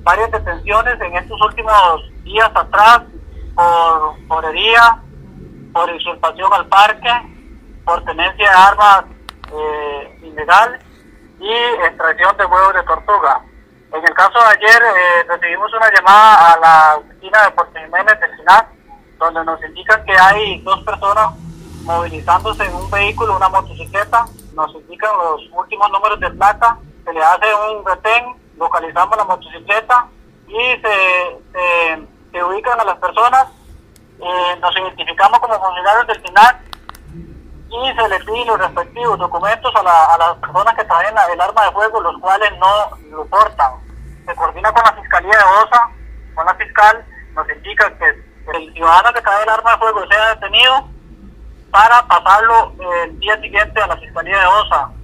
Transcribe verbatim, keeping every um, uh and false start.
varias detenciones en estos últimos días atrás por pobrería, por usurpación al parque, por tenencia de armas eh, ilegal y extracción de huevos de tortuga. En el caso de ayer eh, recibimos una llamada a la oficina de Puerto Jiménez del SINAC, donde nos indican que hay dos personas movilizándose en un vehículo, una motocicleta. Nos indican los últimos números de placa, se le hace un retén, localizamos la motocicleta y se, se, se ubican a las personas, eh, nos identificamos como funcionarios del SINAC y se les piden los respectivos documentos a, la, a las personas que traen el arma de fuego, los cuales no lo portan. Se coordina con la Fiscalía de OSA, con la fiscal, nos indica que el ciudadano que trae el arma de fuego sea detenido para pasarlo el día siguiente a la Fiscalía de OSA.